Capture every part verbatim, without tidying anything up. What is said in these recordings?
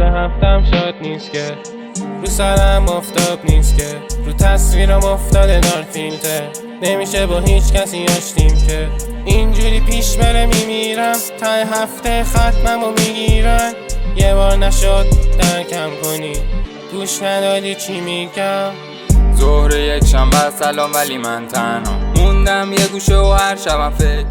هفتم شاد نیست که رو سرم افتاب نیست که رو تصویرم افتاده دار فیلتر. نمیشه با هیچ کسی آشتیم که اینجوری پیش بره میمیرم. تا هفته ختممو میگیرن یه بار نشد درکم کنی گوش ندادی چی میگم. ظهر یک شنبه سلام ولی من تنها موندم یه گوشه و هر شبم فکر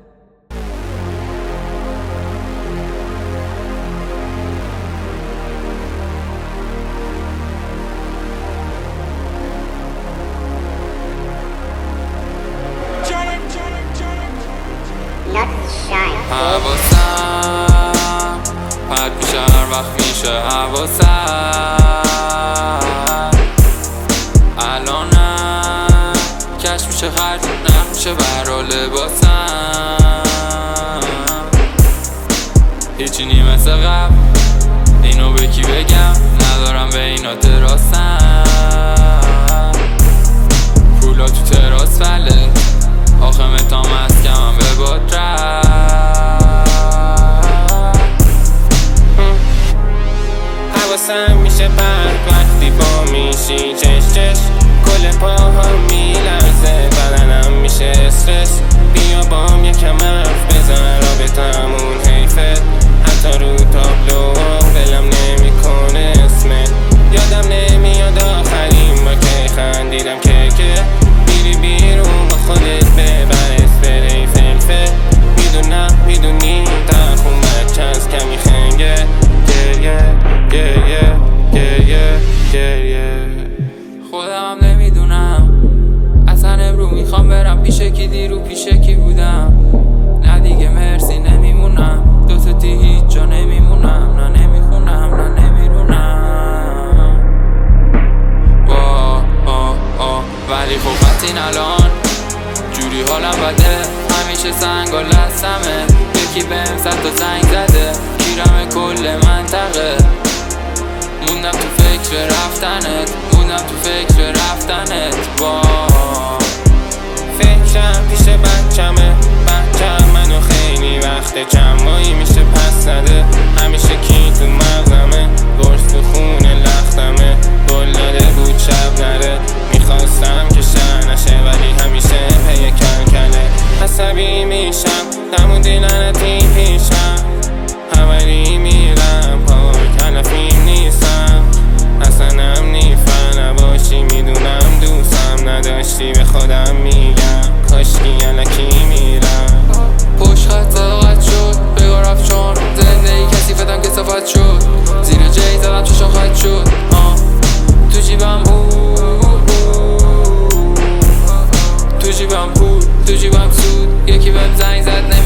حواسم پرد میشه هر وقت میشه حواسم الانم کش میشه خرج نخ میشه برا لباسم. هیچی نی مثل قبل اینو به کی بگم ندارم به اینا تراسم. پولا تو تراس فله آخه متام از کمم به باد رفت. حواسم میشه پرد وقتی با میشی چش چش کل پاها میلرزه بدنم میشه استرس. بیا بام یکم حرف بزن رابطمون حیفه حتی رو تابلو ولم نمیکنه اسمت. یادم نمیاد آخرین با که خندیدم که که بیری بیرون با خودت ببر اسپری فلفل. میدونم میدونی در خون بچه از کمی خنگه گریه گریه گریه گریه. خودم نمیدونم اصلا امرو میخوام برم پیش کی دیرو پیش کی بودم. نه دیگه مرسی نمیمونم دو تا دی هیچ جا نمیمونم نه نمیخونم نه نمیرونم. واه آه آه ولی خب این الان جوری حالم بده همیشه سنگا لستمه یکی بهم صد تا زنگ زده گیرم کل منطقه. موندم تو فکر رفتنت موندم تو فکر رفتنت با فکرم پیش بچمه بچم منو خیلی وقته چند ماهی میشه پس نده همیشه کی تو مغزمه گرز تو خونه لختمه گل داده بود شب نره میخواستم که شهر نشه ولی همیشه پی کل کله. عصبی میشم نموندی لعنتی پیشم حوالی میرم پاک علفیم نیستم اصلا نیفر نباشی میدونم دوستم نداشتی به خودم میگم کاشکی علکی میرم. پشت خط قد شد بگاه رفت چون زندگی کسی فتم که صفت شد زیر جی زدم چشم خط شد آه. تو جیبم پول تو جیبم پول تو جیبم سود یکی بهم زنگ زد